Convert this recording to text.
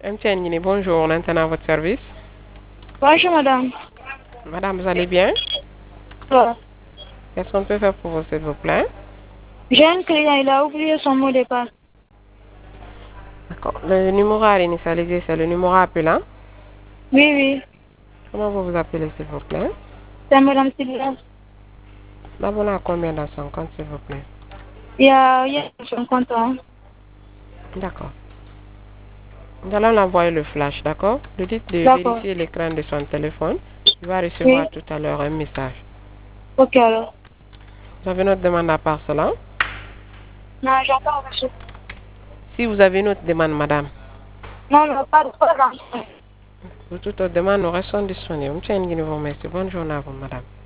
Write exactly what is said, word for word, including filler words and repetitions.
M T N Guinée, bonjour, on est à votre service. Bonjour madame. Madame, vous allez bien? Voilà. Qu'est-ce qu'on peut faire pour vous, s'il vous plaît? J'ai un client, il a oublié son mot de passe. D'accord. Le numéro à initialiser, c'est le numéro appelant. Oui, oui. Comment vous vous appelez, s'il vous plaît? C'est madame Sylvia. L'abonné à combien dans son compte, s'il vous plaît? Il y a, il y a son compte. Hein. D'accord. Nous allons l'envoyer le flash, d'accord? Lui dites de D'accord. vérifier l'écran de son téléphone. Il va Oui. recevoir tout à l'heure un message. Ok alors. Vous avez notre demande à part cela? Non, j'entends reçu. Si vous avez une autre demande, madame, Non, non, pas de pas de- pour toute autre demande, nous restons disponibles. M T N Guinée vous remercie. Bonne journée à vous, madame.